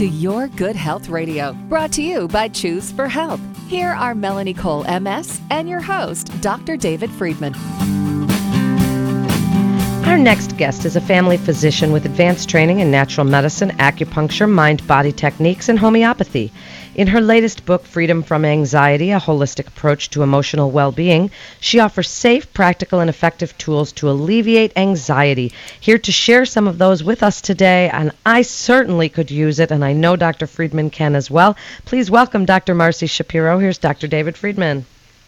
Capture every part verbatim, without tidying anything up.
to Your Good Health Radio, brought to you by Choose for Health. Here are Melanie Cole, M S, and your host, Doctor David Friedman. Our next guest is a family physician with advanced training in natural medicine, acupuncture, mind-body techniques, and homeopathy. In her latest book, Freedom from Anxiety, A Holistic Approach to Emotional Well-Being, she offers safe, practical, and effective tools to alleviate anxiety. Here to share some of those with us today, and I certainly could use it, and I know Doctor Friedman can as well. Please welcome Doctor Marcy Shapiro. Here's Doctor David Friedman.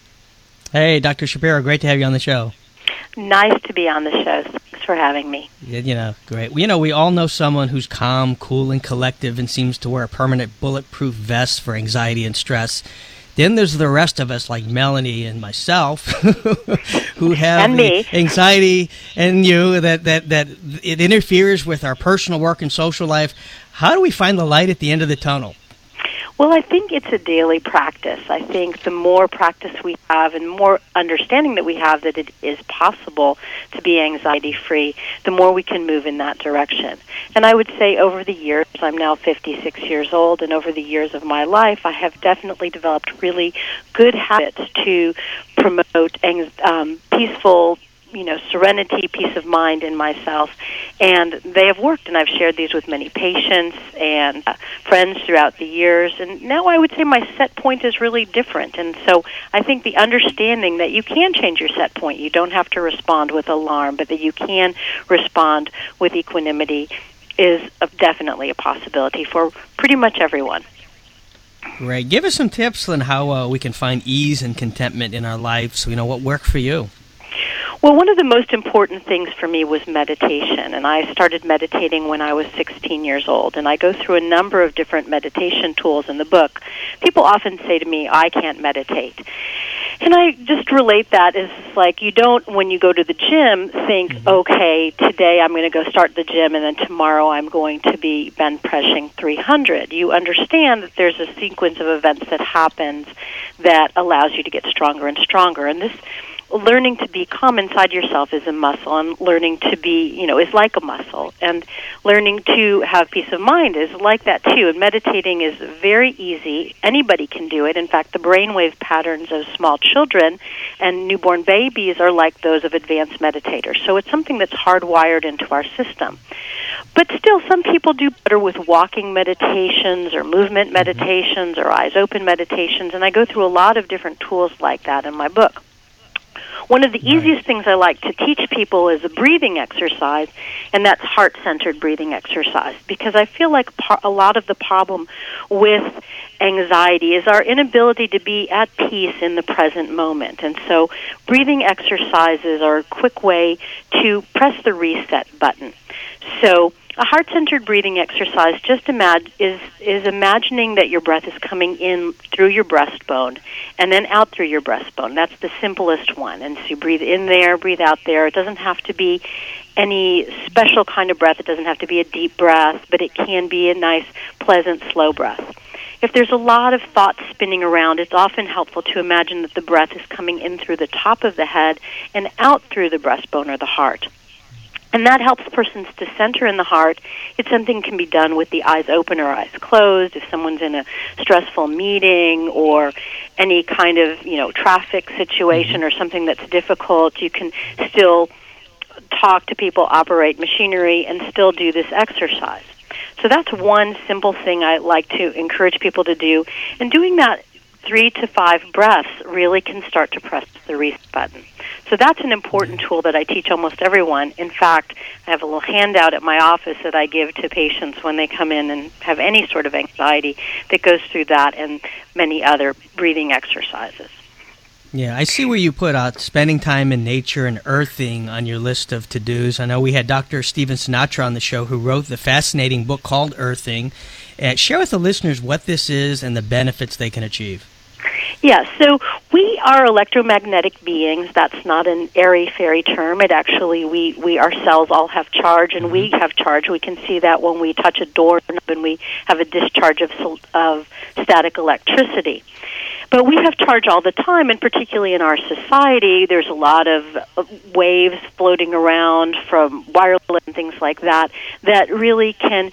Hey, Doctor Shapiro, great to have you on the show. Nice to be on the show. Thanks for having me. Yeah, you know, great. Well, you know, we all know someone who's calm, cool, and collective and seems to wear a permanent bulletproof vest for anxiety and stress. Then there's the rest of us, like Melanie and myself, who have and me. anxiety, and you, that, that, that it interferes with our personal work and social life. How do we find the light at the end of the tunnel? Well, I think it's a daily practice. I think the more practice we have and more understanding that we have that it is possible to be anxiety-free, the more we can move in that direction. And I would say over the years, I'm now fifty-six years old, and over the years of my life, I have definitely developed really good habits to promote um, peaceful, you know, serenity, peace of mind in myself, and they have worked, and I've shared these with many patients and uh, friends throughout the years, and now I would say my set point is really different, and so I think the understanding that you can change your set point, you don't have to respond with alarm, but that you can respond with equanimity is a, definitely a possibility for pretty much everyone. Right. Give us some tips on how uh, we can find ease and contentment in our lives, so you know what worked for you. Well, one of the most important things for me was meditation, and I started meditating when I was sixteen years old, and I go through a number of different meditation tools in the book. People often say to me, I can't meditate. And I just relate that as like you don't, when you go to the gym, think, mm-hmm. okay, today I'm going to go start the gym, and then tomorrow I'm going to be bench pressing three hundred. You understand that there's a sequence of events that happens that allows you to get stronger and stronger, and this learning to be calm inside yourself is a muscle, and learning to be, you know, is like a muscle. And learning to have peace of mind is like that too. And meditating is very easy. Anybody can do it. In fact, the brainwave patterns of small children and newborn babies are like those of advanced meditators. So it's something that's hardwired into our system. But still, some people do better with walking meditations or movement meditations or eyes open meditations, and I go through a lot of different tools like that in my book. One of the right. easiest things I like to teach people is a breathing exercise, and that's heart-centered breathing exercise, because I feel like par- a lot of the problem with anxiety is our inability to be at peace in the present moment. And so breathing exercises are a quick way to press the reset button. So a heart-centered breathing exercise just imag- is, is imagining that your breath is coming in through your breastbone and then out through your breastbone. That's the simplest one. And so you breathe in there, breathe out there. It doesn't have to be any special kind of breath. It doesn't have to be a deep breath, but it can be a nice, pleasant, slow breath. If there's a lot of thoughts spinning around, it's often helpful to imagine that the breath is coming in through the top of the head and out through the breastbone or the heart. And that helps persons to center in the heart. It's something that can be done with the eyes open or eyes closed. If someone's in a stressful meeting or any kind of, you know, traffic situation or something that's difficult, you can still talk to people, operate machinery, and still do this exercise. So that's one simple thing I like to encourage people to do. And doing that three to five breaths really can start to press the reset button. So that's an important tool that I teach almost everyone. In fact, I have a little handout at my office that I give to patients when they come in and have any sort of anxiety that goes through that and many other breathing exercises. Yeah, I see where you put out spending time in nature and earthing on your list of to-dos. I know we had Doctor Stephen Sinatra on the show who wrote the fascinating book called Earthing. Uh, share with the listeners what this is and the benefits they can achieve. Yeah, so we are electromagnetic beings. That's not an airy-fairy term. It actually, we, we ourselves all have charge, and we have charge. We can see that when we touch a door and we have a discharge of, of static electricity. But we have charge all the time, and particularly in our society, there's a lot of waves floating around from wireless and things like that that really can keep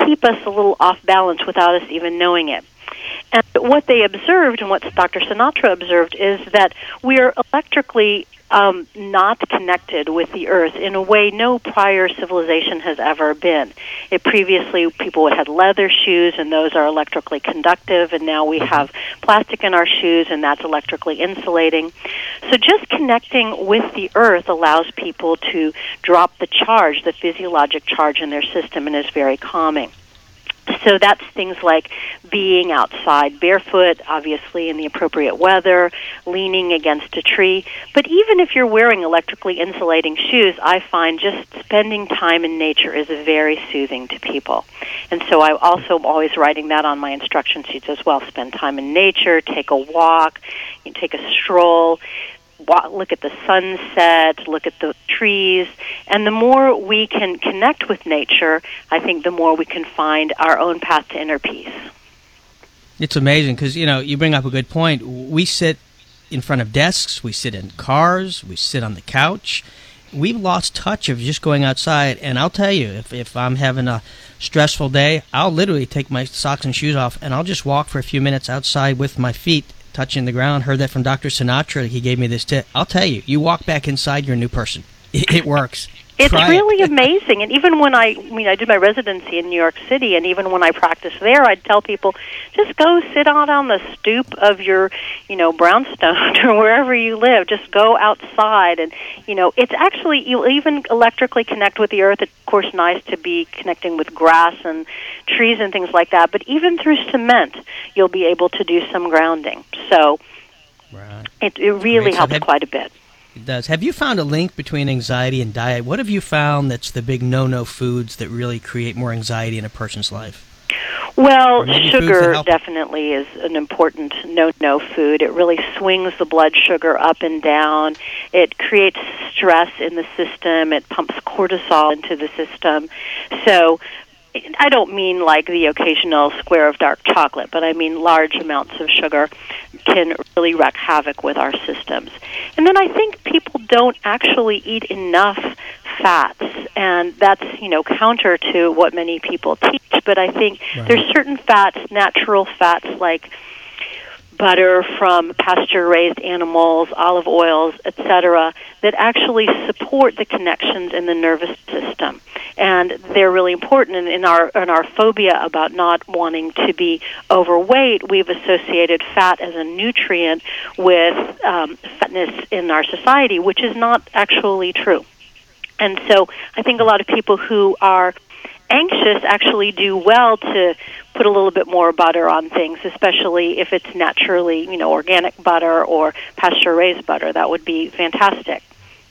keep us a little off balance without us even knowing it. And what they observed, and what Doctor Sinatra observed, is that we are electrically um, not connected with the earth in a way no prior civilization has ever been. It previously, people had leather shoes, and those are electrically conductive, and now we have plastic in our shoes, and that's electrically insulating. So just connecting with the earth allows people to drop the charge, the physiologic charge in their system, and is very calming. So that's things like being outside barefoot, obviously in the appropriate weather, leaning against a tree. But even if you're wearing electrically insulating shoes, I find just spending time in nature is very soothing to people. And so I also am always writing that on my instruction sheets as well. Spend time in nature, take a walk, you take a stroll. Look at the sunset, look at the trees, and the more we can connect with nature, I think the more we can find our own path to inner peace. It's amazing because, you know, you bring up a good point. We sit in front of desks, we sit in cars, we sit on the couch. We've lost touch of just going outside, and I'll tell you, if, if I'm having a stressful day, I'll literally take my socks and shoes off, and I'll just walk for a few minutes outside with my feet touching the ground. Heard that from Doctor Sinatra. He gave me this tip. I'll tell you, you walk back inside, you're a new person. It, it works. It's Try really it. amazing. And even when I, I mean, I did my residency in New York City, and even when I practiced there, I'd tell people, just go sit out on the stoop of your, you know, brownstone or wherever you live. Just go outside. And, you know, it's actually, you'll even electrically connect with the earth. It's, of course, nice to be connecting with grass and trees and things like that. But even through cement, you'll be able to do some grounding. So right. it, it really Great. So helps have, quite a bit. It does. Have you found a link between anxiety and diet? What have you found that's the big no-no foods that really create more anxiety in a person's life? Well, sugar definitely is an important no-no food. It really swings the blood sugar up and down. It creates stress in the system. It pumps cortisol into the system. So I don't mean like the occasional square of dark chocolate, but I mean large amounts of sugar can really wreak havoc with our systems. And then I think people don't actually eat enough fats, and that's, you know, counter to what many people teach. But I think right. there's certain fats, natural fats like butter from pasture-raised animals, olive oils, et cetera, that actually support the connections in the nervous system. And they're really important. And in our in our phobia about not wanting to be overweight, we've associated fat as a nutrient with um, fatness in our society, which is not actually true. And so I think a lot of people who are anxious actually do well to put a little bit more butter on things, especially if it's naturally, you know, organic butter or pasture-raised butter. That would be fantastic.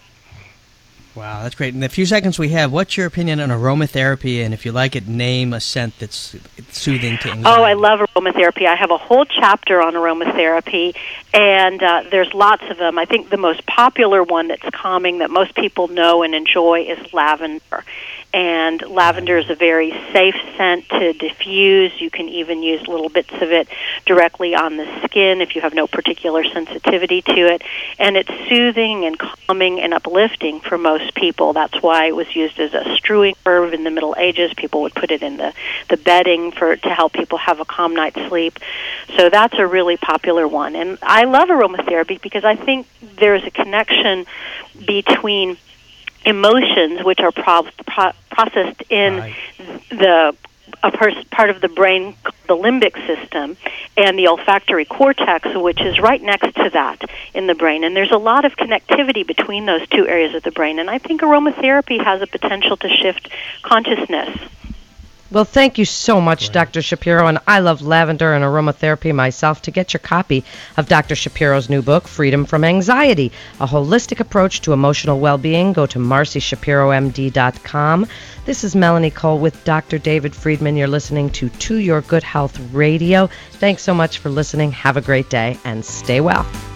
Wow, that's great. In the few seconds we have, what's your opinion on aromatherapy? And if you like it, name a scent that's soothing to anxiety. Oh, I love aromatherapy. I have a whole chapter on aromatherapy, and uh, there's lots of them. I think the most popular one that's calming that most people know and enjoy is lavender. And lavender is a very safe scent to diffuse. You can even use little bits of it directly on the skin if you have no particular sensitivity to it. And it's soothing and calming and uplifting for most people. That's why it was used as a strewing herb in the Middle Ages. People would put it in the, the bedding for to help people have a calm night's sleep. So that's a really popular one. And I love aromatherapy because I think there's a connection between emotions, which are pro- pro- processed in right. the a pers- part of the brain, the limbic system, and the olfactory cortex, which is right next to that in the brain. And there's a lot of connectivity between those two areas of the brain. And I think aromatherapy has a potential to shift consciousness. Well, thank you so much, right. Doctor Shapiro, and I love lavender and aromatherapy myself. To get your copy of Doctor Shapiro's new book, Freedom from Anxiety, A Holistic Approach to Emotional Well-Being, go to marcy shapiro m d dot com. This is Melanie Cole with Doctor David Friedman. You're listening to To Your Good Health Radio. Thanks so much for listening. Have a great day, and stay well.